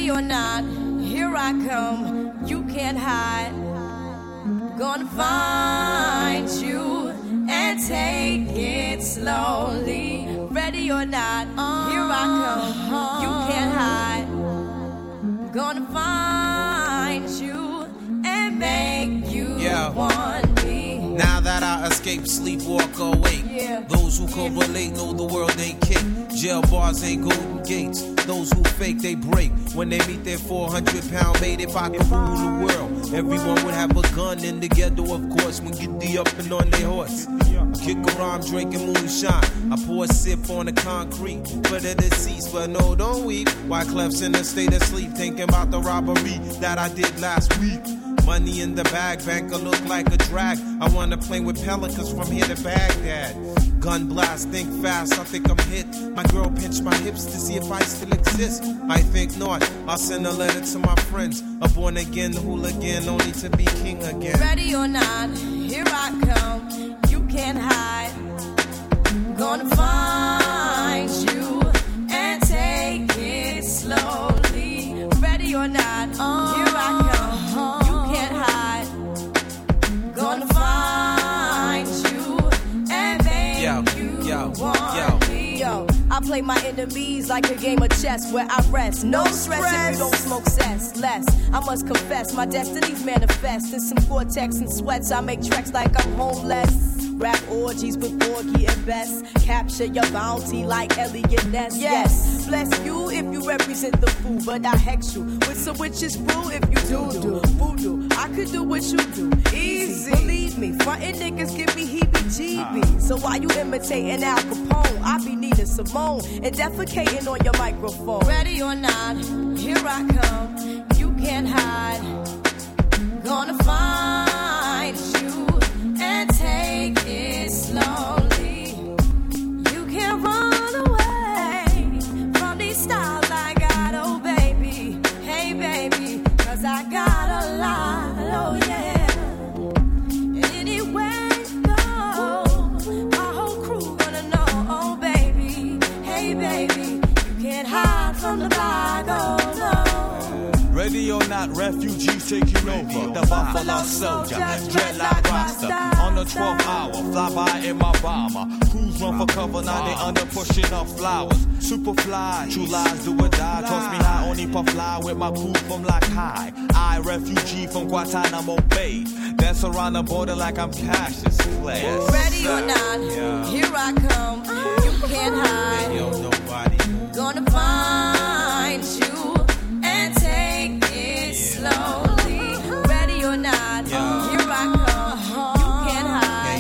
Ready or not, here I come. You can't hide. Gonna find you and take it slowly. Ready or not, here I come. You can't hide. Gonna find you and make you want me. Now that I escape, sleep, walk, awake. Those who correlate know the world ain't kick. Jail bars ain't golden gates. Those who fake, they break. When they meet their 400-pound mate, if I could rule the world, everyone would have a gun in the ghetto, of course, when get the up and on their horse. Kick around drinking moonshine. I pour a sip on the concrete for the deceased, but no, don't weep. Wyclef's in a state of sleep, thinking about the robbery that I did last week. Money in the bag, banker look like a drag. I wanna play with pelicans from here to Baghdad. Gun blast, think fast, I think I'm hit. My girl pinched my hips to see if I still exist. I think not, I'll send a letter to my friends. A born again hooligan, only to be king again. Ready or not, here I come. You can't hide. Gonna find you and take it slowly. Ready or not, here I come. You can't hide. Gonna find you and make you want me. Yo, I play my enemies like a game of chess where I rest. No stress if you don't smoke cess. Less, I must confess, my destinies manifest. In some Gore-Tex and sweats, I make tracks like I'm homeless. Rap orgies with Borgie and Best. Capture your bounty like Elliot Ness. Yes, bless you if you represent the fool, but I hex you with some witches brew if you do voodoo. I could do what you do, easy. Believe me, frontin' niggas give me heebie-jeebies. So while you imitating Al Capone, I be needing Simone and defecating on your microphone. Ready or not, here I come. You can't hide. Gonna find you and take it slowly. You can't run away from these styles I got, oh baby. Hey baby, 'cause I got a lot, oh yeah. And anywhere you go, my whole crew gonna know, oh baby. Hey baby, you can't hide from the bag, oh no. Ready or not, refugees taking over. The Buffalo Soldier, dreadlock roster. On the 12th hour, fly by in my bomber. Crews run for cover, now they under pushing up flowers. Super fly, true lies do or die. Toss me high, only puff fly with my crew from like high. I, refugee from Guantanamo Bay. Dance around the border like I'm Cassius Clay. Ready or not, here I come. You can't hide. Gonna find you and take it slowly. Ready or not, here I come. You can't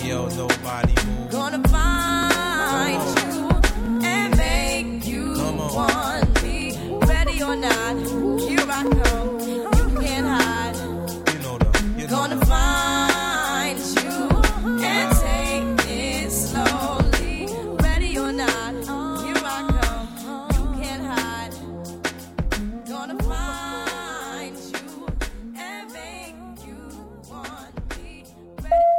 hide. Gonna find you and make you want me. Ready or not, here I come.